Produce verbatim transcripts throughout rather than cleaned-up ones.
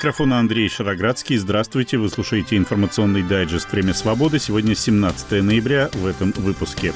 микрофона Андрей Шароградский. Здравствуйте, вы слушаете информационный дайджест «Время свободы». Сегодня семнадцатое ноября, в этом выпуске.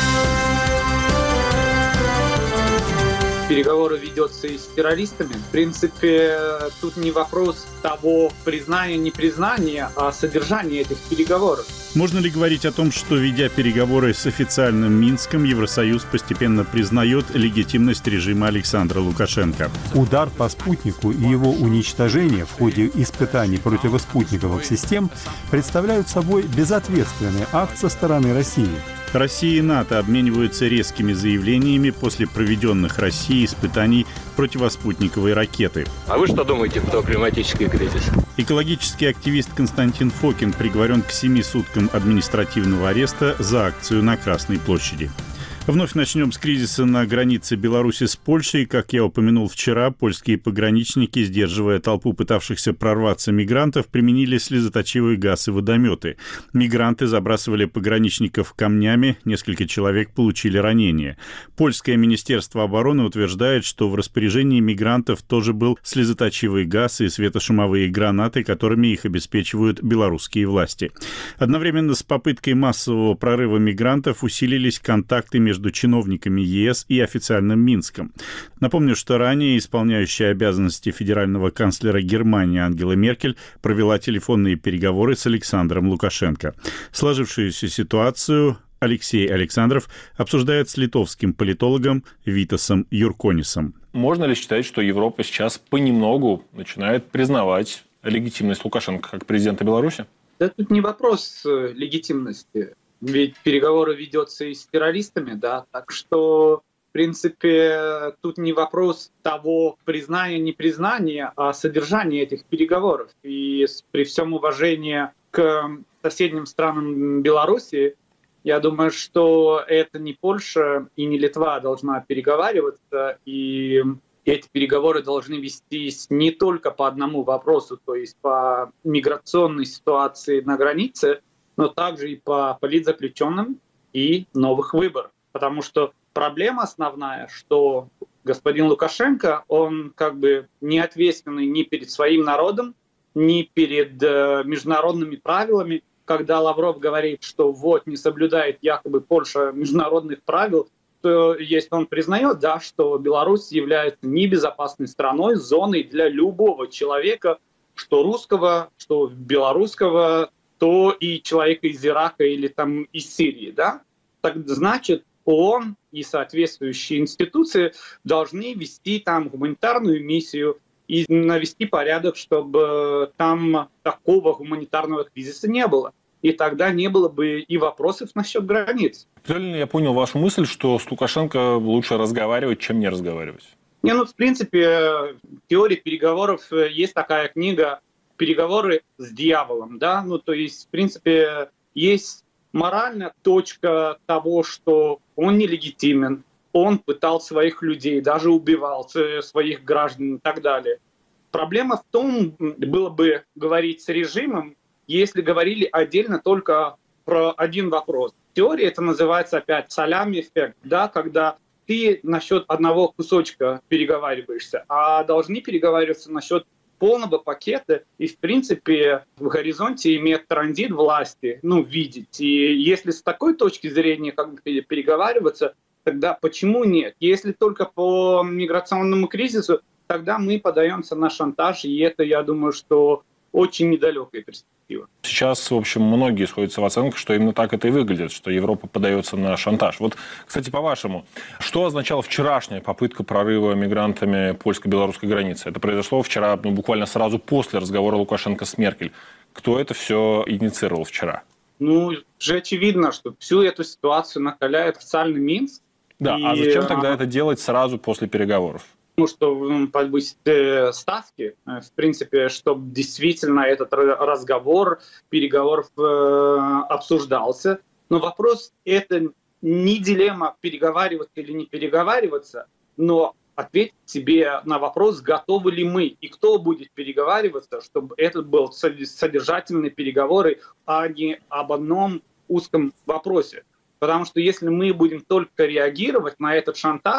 Переговоры ведутся и с террористами. В принципе, тут не вопрос того признания, непризнания, а содержания этих переговоров. Можно ли говорить о том, что, ведя переговоры с официальным Минском, Евросоюз постепенно признает легитимность режима Александра Лукашенко? Удар по спутнику и его уничтожение в ходе испытаний противоспутниковых систем представляют собой безответственный акт со стороны России. Россия и НАТО обмениваются резкими заявлениями после проведенных Россией испытаний противоспутниковой ракеты. А вы что думаете про климатический кризис? Экологический активист Константин Фокин приговорен к семи суткам административного ареста за акцию на Красной площади. Вновь начнем с кризиса на границе Беларуси с Польшей. Как я упомянул вчера, польские пограничники, сдерживая толпу пытавшихся прорваться мигрантов, применили слезоточивый газ и водометы. Мигранты забрасывали пограничников камнями, несколько человек получили ранения. Польское министерство обороны утверждает, что в распоряжении мигрантов тоже был слезоточивый газ и светошумовые гранаты, которыми их обеспечивают белорусские власти. Одновременно с попыткой массового прорыва мигрантов усилились контакты между между чиновниками ЕС и официальным Минском. Напомню, что ранее исполняющая обязанности федерального канцлера Германии Ангела Меркель провела телефонные переговоры с Александром Лукашенко. Сложившуюся ситуацию Алексей Александров обсуждает с литовским политологом Витасом Юрконисом. Можно ли считать, что Европа сейчас понемногу начинает признавать легитимность Лукашенко как президента Беларуси? Да тут не вопрос легитимности. Ведь переговоры ведутся и с террористами, да, так что, в принципе, тут не вопрос того признания, непризнания, а содержания этих переговоров. И при всем уважении к соседним странам Беларуси, я думаю, что это не Польша и не Литва должна переговариваться, и эти переговоры должны вестись не только по одному вопросу, то есть по миграционной ситуации на границе, но также и по политзаключенным и новых выборах. Потому что проблема основная, что господин Лукашенко, он как бы не ответственный ни перед своим народом, ни перед э, международными правилами. Когда Лавров говорит, что вот не соблюдает якобы Польша международных правил, то если он признает, да, что Беларусь является небезопасной страной, зоной для любого человека, что русского, что белорусского, то и человека из Ирака или там из Сирии, да? Так значит, ООН и соответствующие институции должны вести там гуманитарную миссию и навести порядок, чтобы там такого гуманитарного кризиса не было. И тогда не было бы и вопросов насчет границ. Правильно я понял вашу мысль, что с Лукашенко лучше разговаривать, чем не разговаривать? Не, ну, в принципе, в теории переговоров есть такая книга «Переговоры с дьяволом», да, ну, то есть, в принципе, есть моральная точка того, что он нелегитимен, он пытал своих людей, даже убивал своих граждан и так далее. Проблема в том, было бы говорить с режимом, если говорили отдельно только про один вопрос. В теории это называется опять салями-эффект, да, когда ты насчет одного кусочка переговариваешься, а должны переговариваться насчет полного пакета, и, в принципе, в горизонте иметь транзит власти, ну, видеть. И если с такой точки зрения как бы переговариваться, тогда почему нет? Если только по миграционному кризису, тогда мы подаемся на шантаж, и это, я думаю, что очень недалекая перспектива. Сейчас, в общем, многие сходятся в оценках, что именно так это и выглядит, что Европа подается на шантаж. Вот, кстати, по-вашему, что означала вчерашняя попытка прорыва мигрантами польско-белорусской границы? Это произошло вчера, ну, буквально сразу после разговора Лукашенко с Меркель. Кто это все инициировал вчера? Ну, уже очевидно, что всю эту ситуацию накаляет официальный Минск. Да, и... а зачем тогда это делать сразу после переговоров? Ну, что повысить э, ставки, э, в принципе, чтобы действительно этот разговор, переговор э, обсуждался. Но вопрос — это не дилемма переговариваться или не переговариваться, но ответить себе на вопрос, готовы ли мы и кто будет переговариваться, чтобы это был содержательные переговоры, а не об одном узком вопросе. Потому что если мы будем только реагировать на этот шантаж,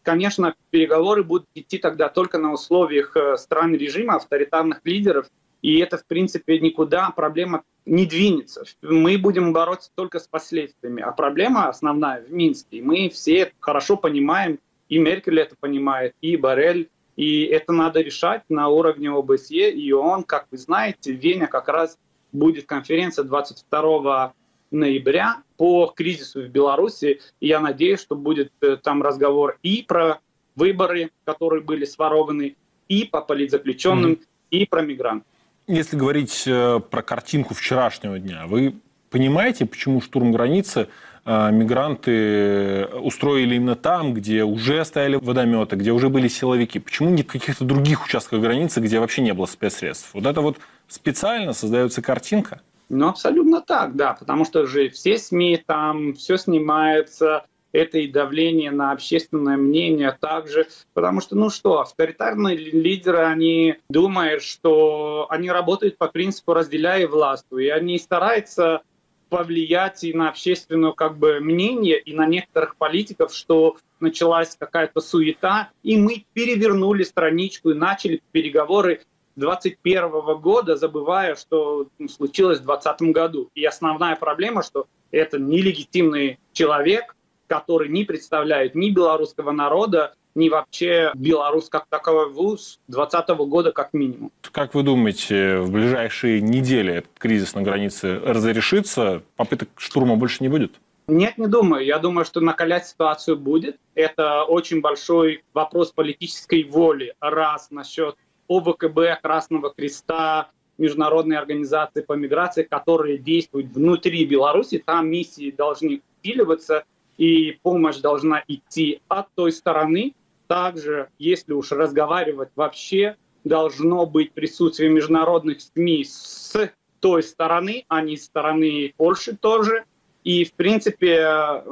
конечно, переговоры будут идти тогда только на условиях стран режима, авторитарных лидеров, и это, в принципе, никуда проблема не двинется. Мы будем бороться только с последствиями, а проблема основная в Минске. И мы все это хорошо понимаем, и Меркель это понимает, и Боррель, и это надо решать на уровне ОБСЕ и ООН. Как вы знаете, в Вене как раз будет конференция двадцать второго ноября по кризису в Беларуси, и я надеюсь, что будет там разговор и про выборы, которые были сворованы, и по политзаключенным, mm-hmm. и про мигрантов. Если говорить э, про картинку вчерашнего дня, вы понимаете, почему штурм границы э, мигранты устроили именно там, где уже стояли водометы, где уже были силовики? Почему не в каких-то других участках границы, где вообще не было спецсредств? Вот это вот специально создается картинка? Ну, абсолютно так, да, потому что же все СМИ там, все снимается, это и давление на общественное мнение также, потому что, ну что, авторитарные лидеры, они думают, что они работают по принципу «разделяй и властвуй», и они стараются повлиять и на общественное как бы мнение, и на некоторых политиков, что началась какая-то суета, и мы перевернули страничку и начали переговоры двадцать первого года, забывая, что случилось в двадцатом году. И основная проблема, что это нелегитимный человек, который не представляет ни белорусского народа, ни вообще Беларусь как таковой вуз двадцатого года как минимум. Как вы думаете, в ближайшие недели этот кризис на границе разрешится? Попыток штурма больше не будет? Нет, не думаю. Я думаю, что накалять ситуацию будет. Это очень большой вопрос политической воли. Раз насчет ОВКБ, Красного Креста, международные организации по миграции, которые действуют внутри Беларуси, там миссии должны усиливаться, и помощь должна идти от той стороны. Также, если уж разговаривать вообще, должно быть присутствие международных СМИ с той стороны, а не с стороны Польши тоже. И, в принципе,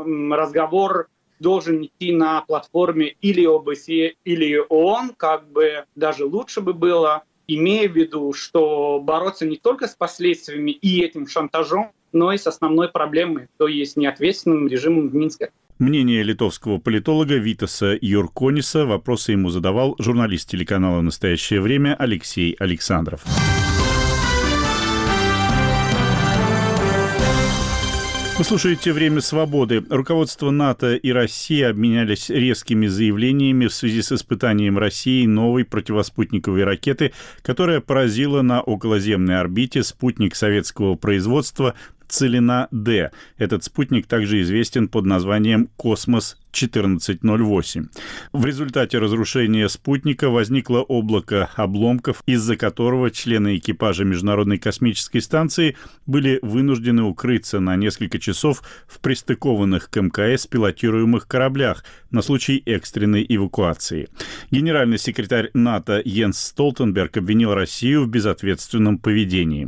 разговор должен идти на платформе или ОБСЕ, или ООН, как бы даже лучше бы было, имея в виду, что бороться не только с последствиями и этим шантажом, но и с основной проблемой, то есть неответственным режимом в Минске. Мнение литовского политолога Витаса Юркониса. Вопросы ему задавал журналист телеканала «Настоящее время» Алексей Александров. Вы слушаете «Время свободы». Руководство НАТО и России обменялись резкими заявлениями в связи с испытанием России новой противоспутниковой ракеты, которая поразила на околоземной орбите спутник советского производства Целина-Д. Этот спутник также известен под названием «Космос четырнадцать ноль восемь». В результате разрушения спутника возникло облако обломков, из-за которого члены экипажа Международной космической станции были вынуждены укрыться на несколько часов в пристыкованных к МКС пилотируемых кораблях на случай экстренной эвакуации. Генеральный секретарь НАТО Йенс Столтенберг обвинил Россию в безответственном поведении.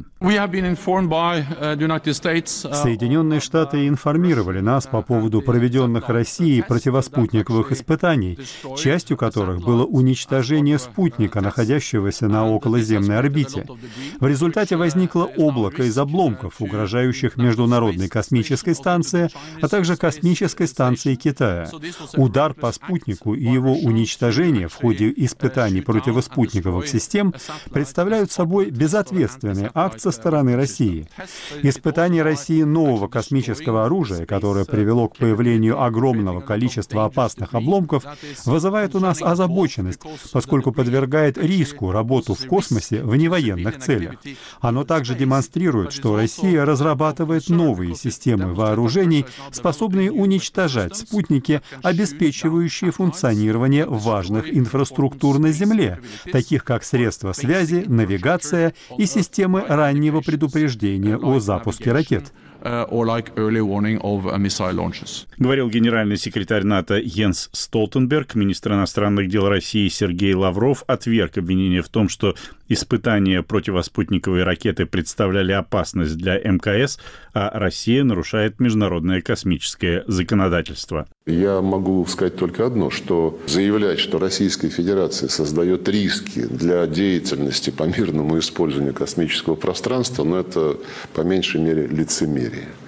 Соединенные Штаты информировали нас по поводу проведенных Россией противоспутниковых испытаний, частью которых было уничтожение спутника, находящегося на околоземной орбите. В результате возникло облако из обломков, угрожающих Международной космической станции, а также космической станции Китая. Удар по спутнику и его уничтожение в ходе испытаний противоспутниковых систем представляют собой безответственный акт со стороны России. Испытание России нового космического оружия, которое привело к появлению огромного количества опасных обломков, вызывает у нас озабоченность, поскольку подвергает риску работу в космосе в невоенных целях. Оно также демонстрирует, что Россия разрабатывает новые системы вооружений, способные уничтожать спутники, обеспечивающие функционирование важных инфраструктур на Земле, таких как средства связи, навигация и системы раннего предупреждения о запуске ракет. Говорил генеральный секретарь НАТО Йенс Столтенберг. Министр иностранных дел России Сергей Лавров отверг обвинение в том, что испытания противоспутниковой ракеты представляли опасность для МКС, а Россия нарушает международное космическое законодательство. Я могу сказать только одно, что заявлять, что Российская Федерация создает риски для деятельности по мирному использованию космического пространства, ну, это по меньшей мере лицемерие.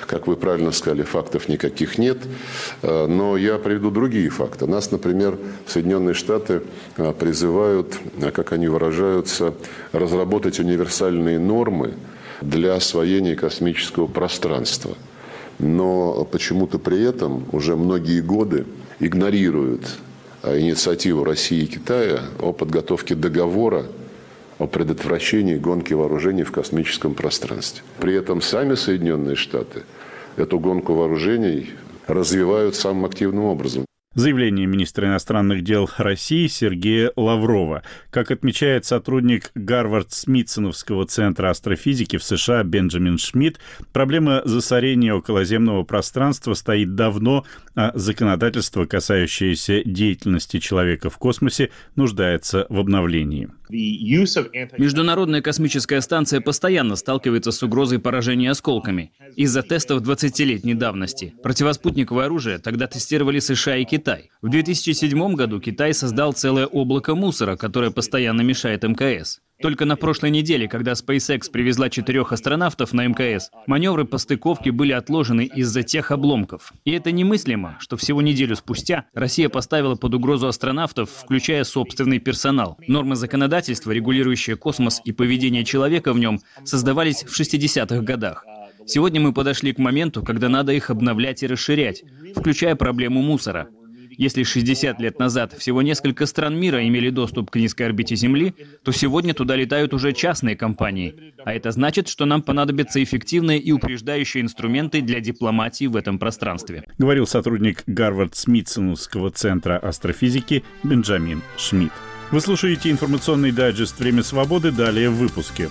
как вы правильно сказали, фактов никаких нет. Но я приведу другие факты. Нас, например, Соединенные Штаты призывают, как они выражаются, разработать универсальные нормы для освоения космического пространства. Но почему-то при этом уже многие годы игнорируют инициативу России и Китая о подготовке договора о предотвращении гонки вооружений в космическом пространстве. При этом сами Соединенные Штаты эту гонку вооружений развивают самым активным образом. Заявление министра иностранных дел России Сергея Лаврова. Как отмечает сотрудник Гарвард-Смитсоновского центра астрофизики в США Бенджамин Шмидт, проблема засорения околоземного пространства стоит давно, а законодательство, касающееся деятельности человека в космосе, нуждается в обновлении. Международная космическая станция постоянно сталкивается с угрозой поражения осколками из-за тестов двадцатилетней давности. Противоспутниковое оружие тогда тестировали США и Китай. В две тысячи седьмом году Китай создал целое облако мусора, которое постоянно мешает эм ка эс. Только на прошлой неделе, когда SpaceX привезла четырех астронавтов на эм ка эс, маневры по стыковке были отложены из-за тех обломков. И это немыслимо, что всего неделю спустя Россия поставила под угрозу астронавтов, включая собственный персонал. Нормы законодательства, регулирующие космос и поведение человека в нем, создавались в шестидесятых годах. Сегодня мы подошли к моменту, когда надо их обновлять и расширять, включая проблему мусора. Если шестьдесят лет назад всего несколько стран мира имели доступ к низкой орбите Земли, то сегодня туда летают уже частные компании. А это значит, что нам понадобятся эффективные и упреждающие инструменты для дипломатии в этом пространстве. Говорил сотрудник Гарвард-Смитсоновского центра астрофизики Бенджамин Шмидт. Вы слушаете информационный дайджест «Время свободы». Далее в выпуске.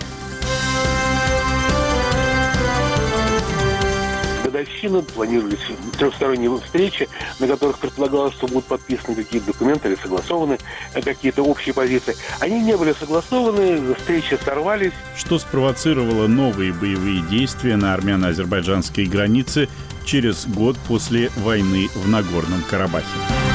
Годовщина, планировались трехсторонние встречи, на которых предполагалось, что будут подписаны какие-то документы или согласованы какие-то общие позиции. Они не были согласованы, встречи сорвались. Что спровоцировало новые боевые действия на армяно-азербайджанской границе через год после войны в Нагорном Карабахе?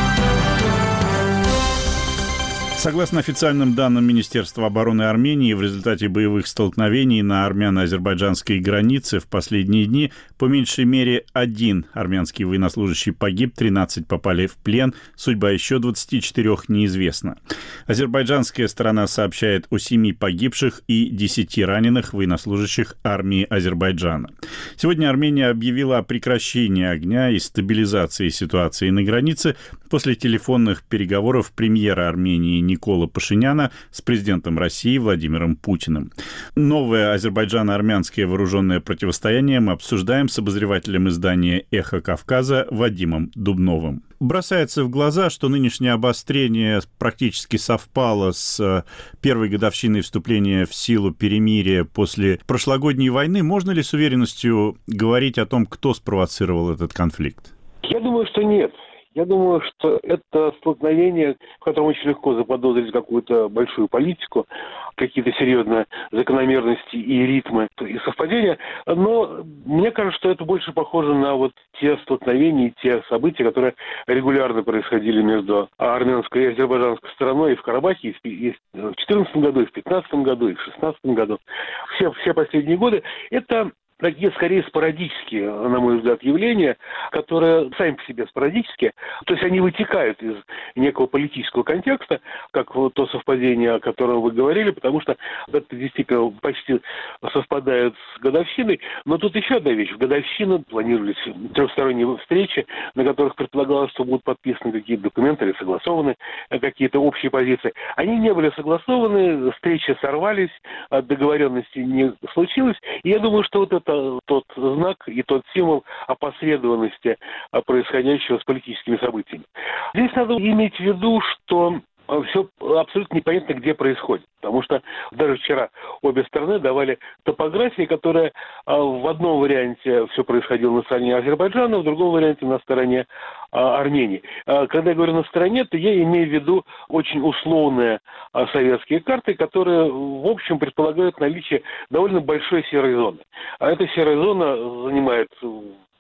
Согласно официальным данным Министерства обороны Армении, в результате боевых столкновений на армяно-азербайджанской границе в последние дни по меньшей мере один армянский военнослужащий погиб, тринадцать попали в плен, судьба еще двадцати четырёх неизвестна. Азербайджанская сторона сообщает о семи погибших и десяти раненых военнослужащих армии Азербайджана. Сегодня Армения объявила о прекращении огня и стабилизации ситуации на границе после телефонных переговоров премьера Армении Никола Пашиняна с президентом России Владимиром Путиным. Новое азербайджано-армянское вооруженное противостояние мы обсуждаем с обозревателем издания «Эхо Кавказа» Вадимом Дубновым. Бросается в глаза, что нынешнее обострение практически совпало с первой годовщиной вступления в силу перемирия после прошлогодней войны. Можно ли с уверенностью говорить о том, кто спровоцировал этот конфликт? Я думаю, что нет. Я думаю, что это столкновение, в котором очень легко заподозрить какую-то большую политику, какие-то серьезные закономерности и ритмы, и совпадения. Но мне кажется, что это больше похоже на вот те столкновения, те события, которые регулярно происходили между армянской и азербайджанской стороной и в Карабахе, и в две тысячи четырнадцатом году, и в две тысячи пятнадцатом году, и в две тысячи шестнадцатом году. Все, все последние годы. Это такие, скорее, спорадические, на мой взгляд, явления, которые сами по себе спорадические, то есть они вытекают из некого политического контекста, как вот то совпадение, о котором вы говорили, потому что это действительно почти совпадает с годовщиной. Но тут еще одна вещь. В годовщину планировались трехсторонние встречи, на которых предполагалось, что будут подписаны какие-то документы или согласованы какие-то общие позиции. Они не были согласованы, встречи сорвались, договоренности не случилось. И я думаю, что вот это тот знак и тот символ опосредованности происходящего с политическими событиями. Здесь надо иметь в виду, что все абсолютно непонятно, где происходит. Потому что даже вчера обе стороны давали топографии, которые в одном варианте все происходило на стороне Азербайджана, в другом варианте на стороне Армении. Когда я говорю «на стороне», то я имею в виду очень условные советские карты, которые, в общем, предполагают наличие довольно большой серой зоны. А эта серая зона занимает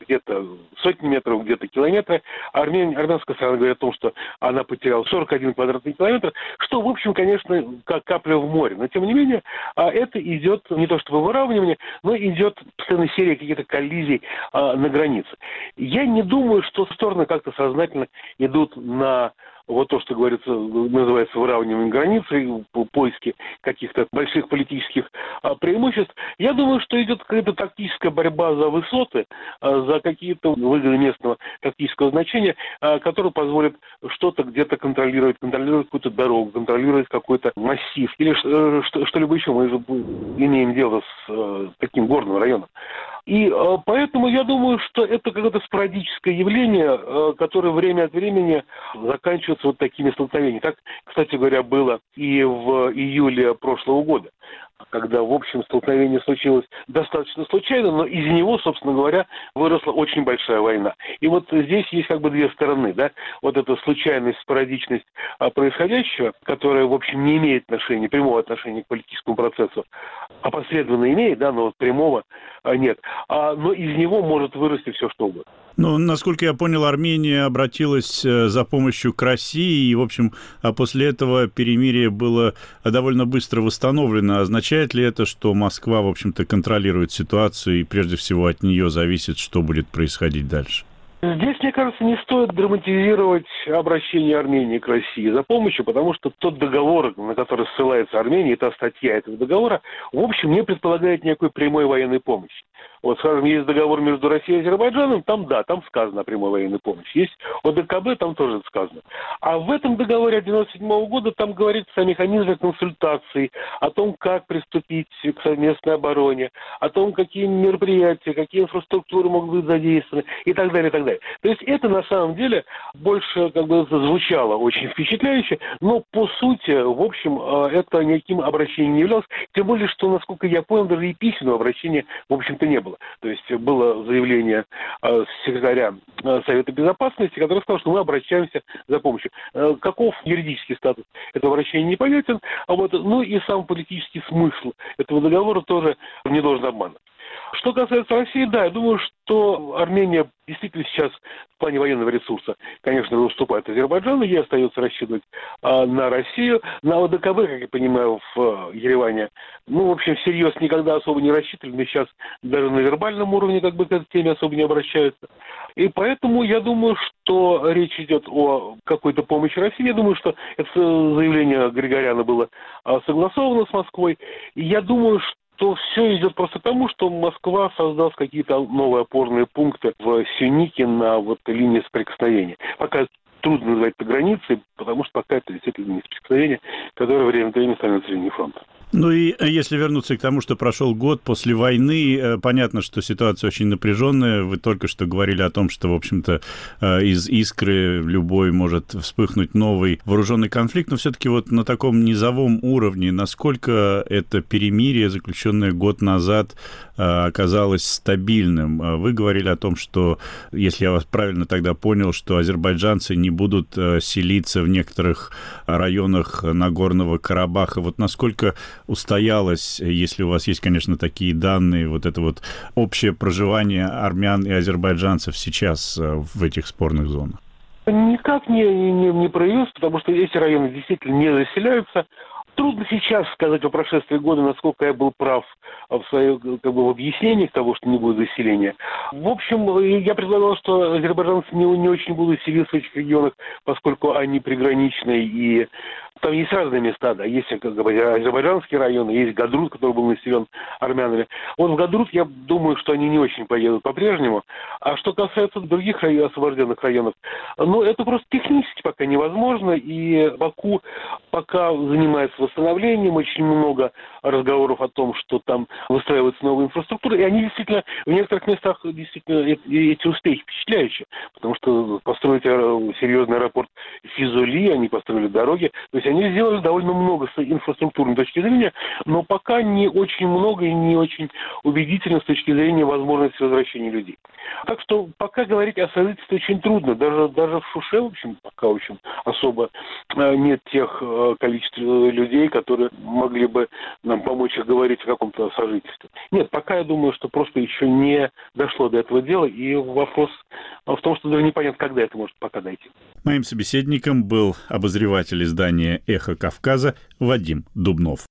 где-то сотни метров, где-то километры. Армян, армянская сторона говорит о том, что она потеряла сорок один квадратный километр, что, в общем, конечно, как капля в море. Но, тем не менее, это идет не то чтобы выравнивание, но идет постоянная серия каких-то коллизий на границе. Я не думаю, что стороны как-то сознательно идут на вот то, что говорится, называется выравнивание границ, поиски каких-то больших политических а, преимуществ. Я думаю, что идет какая-то тактическая борьба за высоты, а, за какие-то выгоды местного тактического значения, а, которые позволят что-то где-то контролировать, контролировать какую-то дорогу, контролировать какой-то массив или что- что-либо еще. Мы же имеем дело с а, таким горным районом. И э, поэтому я думаю, что это какое-то спорадическое явление, э, которое время от времени заканчивается вот такими столкновениями. Так, кстати говоря, было и в июле прошлого года, когда, в общем, столкновение случилось достаточно случайно, но из него, собственно говоря, выросла очень большая война. И вот здесь есть как бы две стороны, да, вот эта случайность, спорадичность а, происходящего, которая, в общем, не имеет отношения, прямого отношения к политическому процессу, опосредованно имеет, да, но вот прямого а, нет. А, но из него может вырасти все, что угодно. Ну, насколько я понял, Армения обратилась за помощью к России, и, в общем, после этого перемирие было довольно быстро восстановлено. Означает ли это, что Москва, в общем-то, контролирует ситуацию, и прежде всего от нее зависит, что будет происходить дальше? Здесь, мне кажется, не стоит драматизировать обращение Армении к России за помощью, потому что тот договор, на который ссылается Армения, и та статья этого договора, в общем, не предполагает никакой прямой военной помощи. Вот, скажем, есть договор между Россией и Азербайджаном, там, да, там сказано о прямой военной помощи. Есть ОДКБ, там тоже это сказано. А в этом договоре от девяносто седьмого года там говорится о механизме консультаций, о том, как приступить к совместной обороне, о том, какие мероприятия, какие инфраструктуры могут быть задействованы и так далее, и так далее. То есть это на самом деле больше как бы звучало очень впечатляюще, но по сути, в общем, это никаким обращением не являлось. Тем более, что, насколько я понял, даже и письменного обращения, в общем-то, не было. То есть было заявление э, секретаря э, Совета Безопасности, который сказал, что мы обращаемся за помощью. Э, каков юридический статус этого обращения непонятен, а вот, ну и сам политический смысл этого договора тоже не должен обманывать. Что касается России, да, я думаю, что Армения действительно сейчас в плане военного ресурса, конечно, уступает Азербайджану, ей остается рассчитывать а, на Россию. На ОДКБ, как я понимаю, в а, Ереване, ну, в общем, всерьез никогда особо не рассчитывали, но сейчас даже на вербальном уровне как бы к этой теме особо не обращаются. И поэтому я думаю, что речь идет о какой-то помощи России. Я думаю, что это заявление Григоряна было а, согласовано с Москвой. И я думаю, что то все идет просто потому, что Москва создаст какие-то новые опорные пункты в Сюнике на вот линии соприкосновения. Пока трудно назвать это границей, потому что пока это действительно линия соприкосновения, которая время от времени становится линией фронта. Ну и если вернуться к тому, что прошел год после войны, понятно, что ситуация очень напряженная. Вы только что говорили о том, что, в общем-то, из искры любой может вспыхнуть новый вооруженный конфликт, но все-таки вот на таком низовом уровне, насколько это перемирие, заключенное год назад, оказалось стабильным? Вы говорили о том, что, если я вас правильно тогда понял, что азербайджанцы не будут селиться в некоторых районах Нагорного Карабаха. Вот насколько устоялось, если у вас есть, конечно, такие данные, вот это вот общее проживание армян и азербайджанцев сейчас в этих спорных зонах? Никак не, не, не проявилось, потому что эти районы действительно не заселяются. Трудно сейчас сказать о прошествии года, насколько я был прав в своих как бы, в объяснениях того, что не будет заселения. В общем, я предполагал, что азербайджанцы не, не очень будут селиться в этих регионах, поскольку они приграничные, и там есть разные места, да, есть как бы, азербайджанские районы, есть Гадрут, который был населен армянами. Вот в Гадрут, я думаю, что они не очень поедут по-прежнему. А что касается других районов, освобожденных районов, ну, это просто технически пока невозможно, и Баку пока занимается восстановлением, очень много разговоров о том, что там выстраивается новая инфраструктура, и они действительно, в некоторых местах действительно эти успехи впечатляющие, потому что построить серьезный аэропорт Физули, они построили дороги, то есть они сделали довольно много с инфраструктурной точки зрения, но пока не очень много и не очень убедительно с точки зрения возможности возвращения людей. Так что пока говорить о строительстве очень трудно. Даже, даже в Шуше, в общем, пока, в общем, особо нет тех количества людей, которые могли бы нам помочь говорить о каком-то сожительстве. Нет, пока я думаю, что просто еще не дошло до этого дела, и вопрос в том, что даже непонятно, когда это может пока дойти. Моим собеседником был обозреватель издания «Эхо Кавказа» Вадим Дубнов.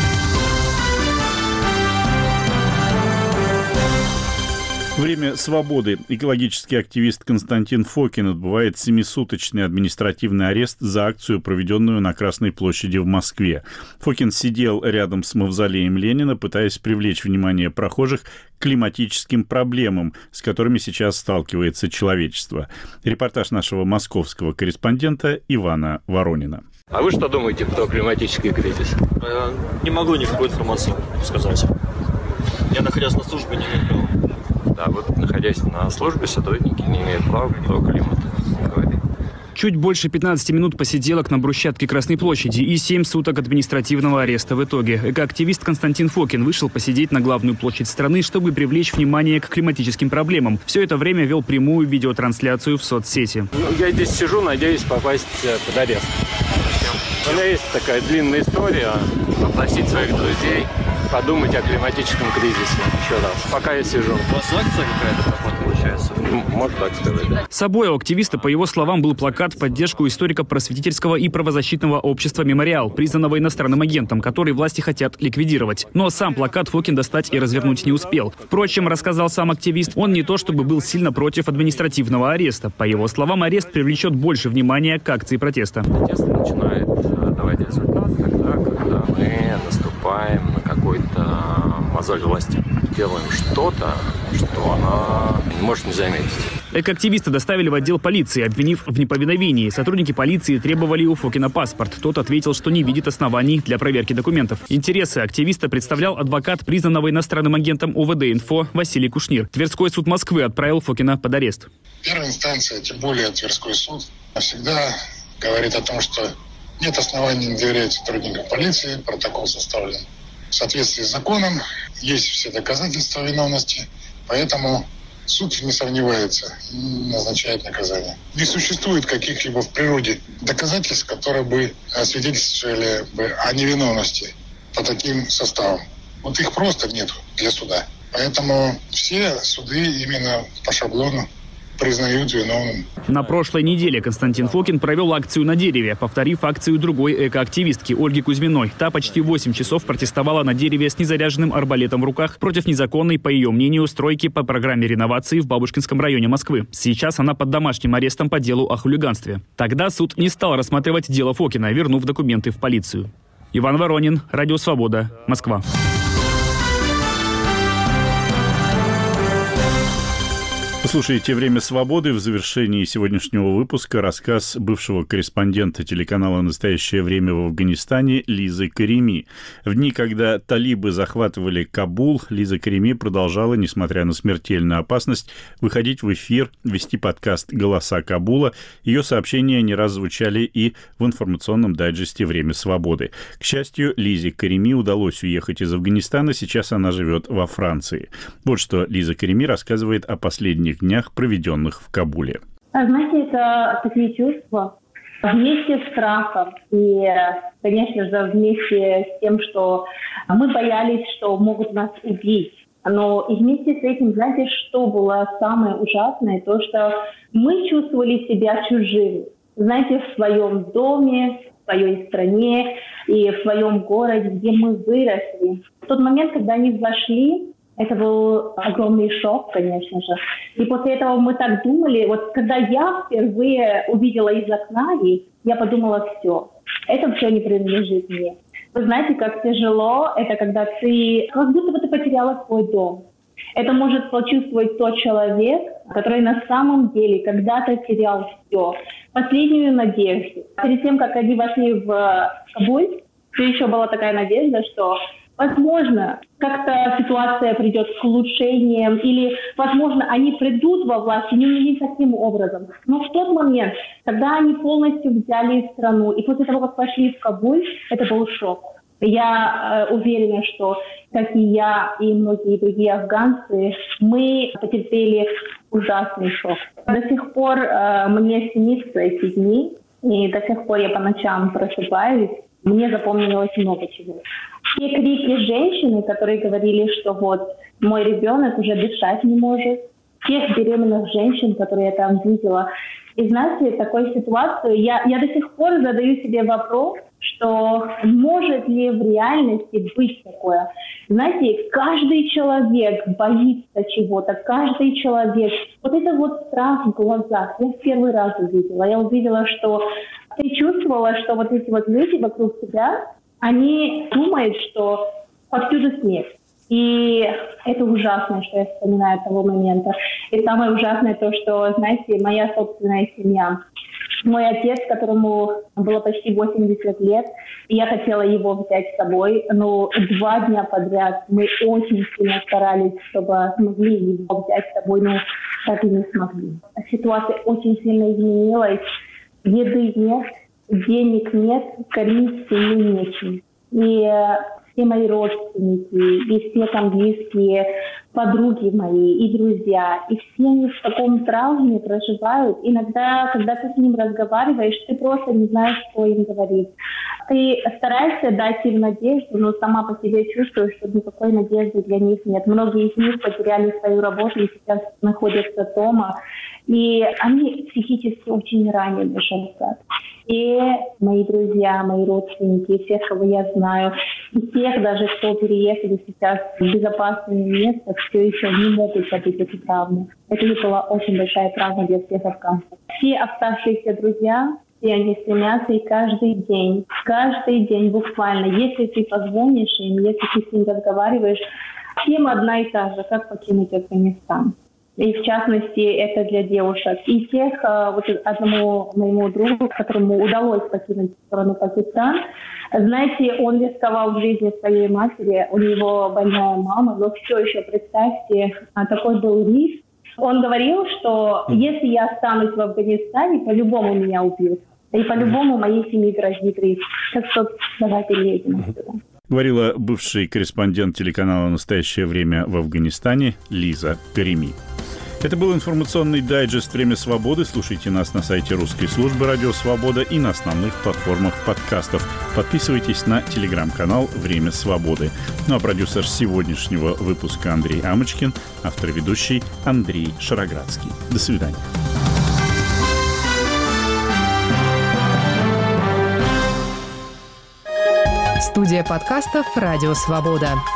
Время свободы. Экологический активист Константин Фокин отбывает семисуточный административный арест за акцию, проведенную на Красной площади в Москве. Фокин сидел рядом с мавзолеем Ленина, пытаясь привлечь внимание прохожих к климатическим проблемам, с которыми сейчас сталкивается человечество. Репортаж нашего московского корреспондента Ивана Воронина. А вы что думаете про климатический кризис? Я не могу никакую информацию сказать. Я, находясь на службе, не имею права. Да, вот находясь на службе, сотрудники не имеют права про климат говорить. Чуть больше пятнадцати минут посиделок на брусчатке Красной площади и семь суток административного ареста в итоге. Экоактивист Константин Фокин вышел посидеть на главную площадь страны, чтобы привлечь внимание к климатическим проблемам. Все это время вел прямую видеотрансляцию в соцсети. Ну, я здесь сижу, надеюсь попасть под арест. У меня есть такая длинная история. Попросить своих друзей подумать о климатическом кризисе еще раз. Пока я сижу. У вас акция какая-то проходит, получается? Можно так сказать, да. С собой у активиста, по его словам, был плакат в поддержку историко-просветительского и правозащитного общества «Мемориал», признанного иностранным агентом, который власти хотят ликвидировать. Но сам плакат Фокин достать и развернуть не успел. Впрочем, рассказал сам активист, он не то чтобы был сильно против административного ареста. По его словам, арест привлечет больше внимания к акции протеста. Протест начинает давать результат тогда, когда мы наступаем на какой-то мозоль власти. Делаем что-то, что она может не заметить. Экоактивиста доставили в отдел полиции, обвинив в неповиновении. Сотрудники полиции требовали у Фокина паспорт. Тот ответил, что не видит оснований для проверки документов. Интересы активиста представлял адвокат признанного иностранным агентом ОВД-инфо Василий Кушнир. Тверской суд Москвы отправил Фокина под арест. Первая инстанция, тем более Тверской суд, всегда говорит о том, что нет оснований не доверять сотрудникам полиции, протокол составлен в соответствии с законом, есть все доказательства виновности, поэтому суд не сомневается и назначает наказание. Не существует каких-либо в природе доказательств, которые бы свидетельствовали бы о невиновности по таким составам. Вот их просто нет для суда. Поэтому все суды именно по шаблону признают виновным. На прошлой неделе Константин Фокин провел акцию на дереве, повторив акцию другой экоактивистки Ольги Кузьминой. Та почти восемь часов протестовала на дереве с незаряженным арбалетом в руках против незаконной, по ее мнению, стройки по программе реновации в Бабушкинском районе Москвы. Сейчас она под домашним арестом по делу о хулиганстве. Тогда суд не стал рассматривать дело Фокина, вернув документы в полицию. Иван Воронин, Радио Свобода, Москва. Слушайте «Время свободы». В завершении сегодняшнего выпуска рассказ бывшего корреспондента телеканала «Настоящее время» в Афганистане Лизы Карими. В дни, когда талибы захватывали Кабул, Лиза Карими продолжала, несмотря на смертельную опасность, выходить в эфир, вести подкаст «Голоса Кабула». Ее сообщения не раз звучали и в информационном дайджесте «Время свободы». К счастью, Лизе Карими удалось уехать из Афганистана, сейчас она живет во Франции. Вот что Лиза Карими рассказывает о последних днях, проведенных в Кабуле. Знаете, это такие чувства вместе с страхом и, конечно же, вместе с тем, что мы боялись, что могут нас убить. Но и вместе с этим, знаете, что было самое ужасное? То, что мы чувствовали себя чужими. Знаете, в своем доме, в своей стране и в своем городе, где мы выросли. В тот момент, когда они вошли, это был огромный шок, конечно же. И после этого мы так думали, вот когда я впервые увидела из окна их, я подумала, все, это все не принадлежит мне. Вы знаете, как тяжело это, когда ты, как будто бы ты потеряла свой дом. Это может почувствовать тот человек, который на самом деле когда-то терял все, последнюю надежду. Перед тем, как они вошли в Кабуль, еще была такая надежда, что возможно, как-то ситуация придет к улучшениям, или, возможно, они придут во власть, не, не таким образом. Но в тот момент, когда они полностью взяли страну, и после того, как пошли в Кабуль, это был шок. Я э, уверена, что, как и я, и многие другие афганцы, мы потерпели ужасный шок. До сих пор э, мне снится эти дни, и до сих пор я по ночам просыпаюсь. Мне запомнилось много чего. Все крики женщины, которые говорили, что вот мой ребенок уже дышать не может. Тех беременных женщин, которые я там видела. И знаете, такой ситуацию, я, я до сих пор задаю себе вопрос, что может ли в реальности быть такое. Знаете, каждый человек боится чего-то, каждый человек. Вот это вот страх в глазах. Я в первый раз увидела. Я увидела, что ты чувствовала, что вот эти вот люди вокруг тебя, они думают, что повсюду смерть. И это ужасно, что я вспоминаю того момента. И самое ужасное то, что, знаете, моя собственная семья. Мой отец, которому было почти восемьдесят лет, и я хотела его взять с собой, но два дня подряд мы очень сильно старались, чтобы смогли его взять с собой, но так и не смогли. Ситуация очень сильно изменилась. Еды нет, денег нет, кормить семью нечем. И все мои родственники, и все там близкие подруги мои, и друзья, и все они в таком травме проживают. Иногда, когда ты с ним разговариваешь, ты просто не знаешь, что им говорить. Ты стараешься дать им надежду, но сама по себе чувствуешь, что никакой надежды для них нет. Многие из них потеряли свою работу и сейчас находятся дома. И они психически очень ранены, шансат. И мои друзья, мои родственники, всех, кого я знаю, и тех даже, кто переехали сейчас в безопасное место, все еще не могут забыть эти травмы. Это была очень большая травма для всех афганцев. Все оставшиеся друзья, все они стремятся, и каждый день, каждый день буквально, если ты позвонишь им, если ты с ним разговариваешь, всем одна и та же, как покинуть Афганистан. И в частности, это для девушек. И тех, вот одному моему другу, которому удалось покинуть страну Пакистан, знаете, он рисковал жизнью своей матери, у него больная мама, но все еще, представьте, такой был риск. Он говорил, что если я останусь в Афганистане, по-любому меня убьют. И по-любому моей семье грозит риск. Так что давайте едем отсюда. Говорила бывший корреспондент телеканала «Настоящее время» в Афганистане Лиза Карими. Это был информационный дайджест «Время свободы». Слушайте нас на сайте русской службы «Радио Свобода» и на основных платформах подкастов. Подписывайтесь на телеграм-канал «Время свободы». Ну а продюсер сегодняшнего выпуска Андрей Амочкин, автор и ведущий Андрей Шароградский. До свидания. Студия подкастов «Радио Свобода».